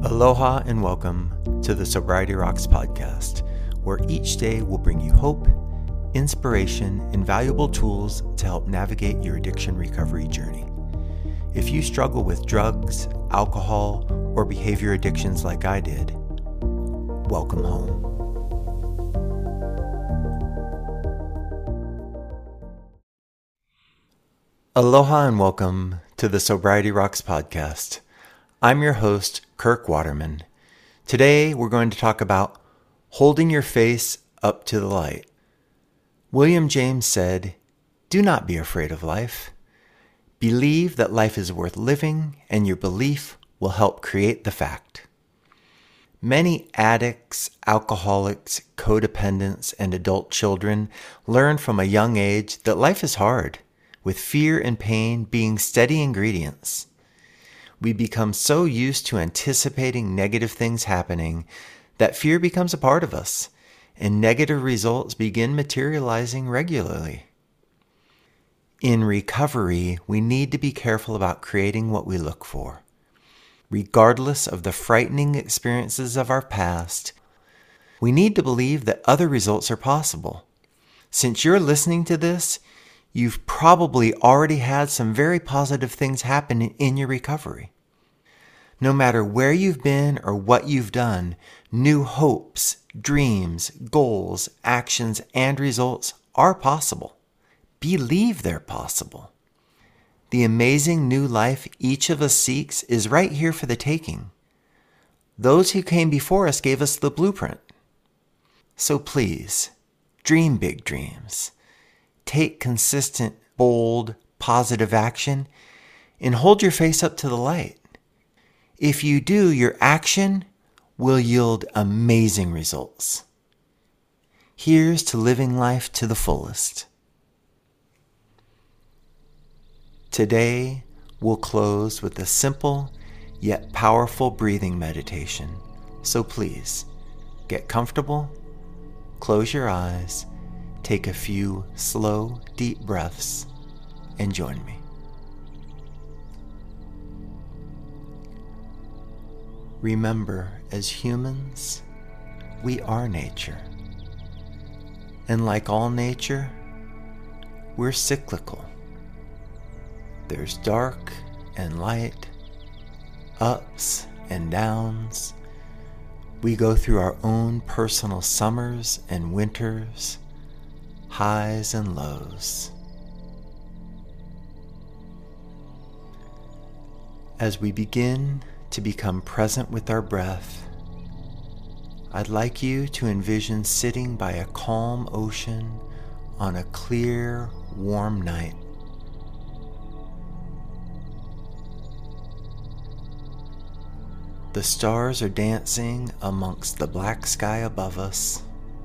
Aloha and welcome to the Sobriety Rocks podcast, where each day will bring you hope, inspiration, and valuable tools to help navigate your addiction recovery journey. If you struggle with drugs, alcohol, or behavior addictions like I did, welcome home. Aloha and welcome to the Sobriety Rocks podcast. I'm your host, Kirk Waterman. Today, we're going to talk about holding your face up to the light. William James said, "Do not be afraid of life. Believe that life is worth living, and your belief will help create the fact." Many addicts, alcoholics, codependents, and adult children learn from a young age that life is hard, with fear and pain being steady ingredients. We become so used to anticipating negative things happening that fear becomes a part of us, and negative results begin materializing regularly. In recovery, we need to be careful about creating what we look for. Regardless of the frightening experiences of our past, we need to believe that other results are possible. Since you're listening to this, you've probably already had some very positive things happen in your recovery. No matter where you've been or what you've done, new hopes, dreams, goals, actions, and results are possible. Believe they're possible. The amazing new life each of us seeks is right here for the taking. Those who came before us gave us the blueprint. So please, dream big dreams. Take consistent, bold, positive action, and hold your face up to the light. If you do, your action will yield amazing results. Here's to living life to the fullest. Today, we'll close with a simple yet powerful breathing meditation. So please, get comfortable, close your eyes, take a few slow, deep breaths, and join me. Remember, as humans, we are nature. And like all nature, we're cyclical. There's dark and light, ups and downs. We go through our own personal summers and winters, highs and lows. As we begin to become present with our breath, I'd like you to envision sitting by a calm ocean on a clear, warm night. The stars are dancing amongst the black sky above us.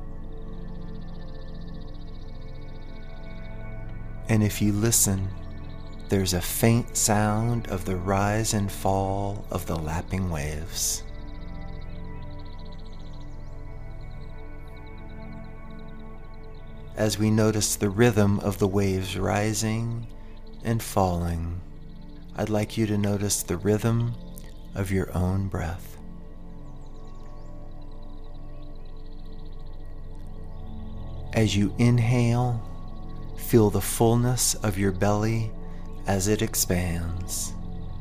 And if you listen, there's a faint sound of the rise and fall of the lapping waves. As we notice the rhythm of the waves rising and falling, I'd like you to notice the rhythm of your own breath. As you inhale, feel the fullness of your belly as it expands,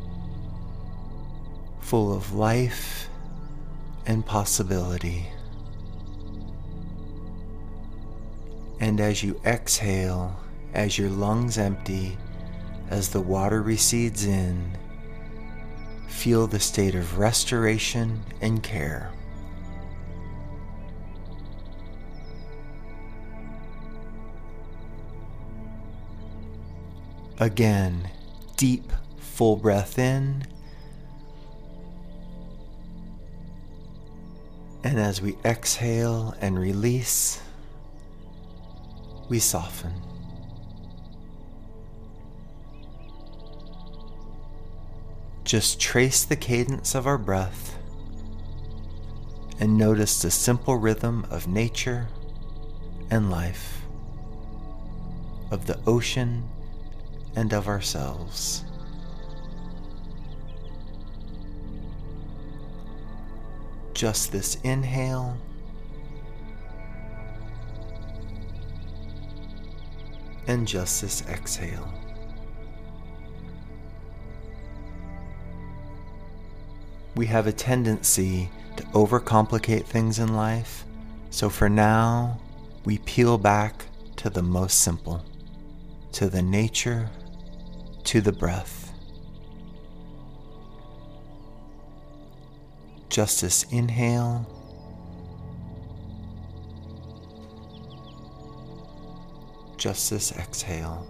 full of life and possibility. And as you exhale, as your lungs empty, as the water recedes in, feel the state of restoration and care. Again, deep, full breath in. And as we exhale and release, we soften. Just trace the cadence of our breath and notice the simple rhythm of nature and life, of the ocean and of ourselves. Just this inhale and just this exhale. We have a tendency to overcomplicate things in life, so for now, we peel back to the most simple, to the nature, to the breath. Just this inhale just this exhale.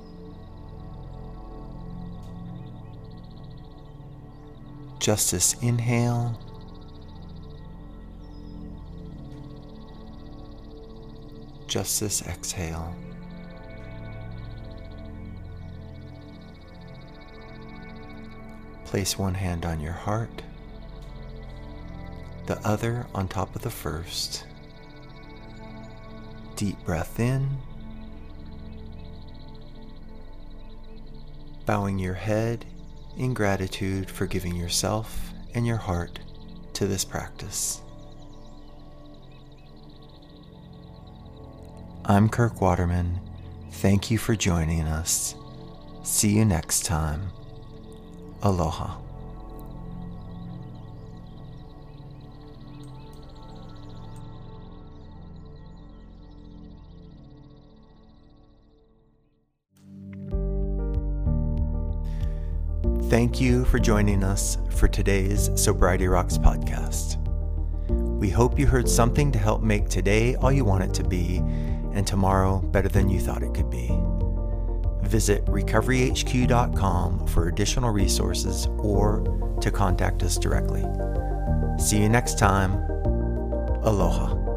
Just this inhale just this exhale. Place one hand on your heart, the other on top of the first. Deep breath in, bowing your head in gratitude for giving yourself and your heart to this practice. I'm Kirk Waterman. Thank you for joining us. See you next time. Aloha. Thank you for joining us for today's Sobriety Rocks podcast. We hope you heard something to help make today all you want it to be and tomorrow better than you thought it could be. Visit recoveryhq.com for additional resources or to contact us directly. See you next time. Aloha.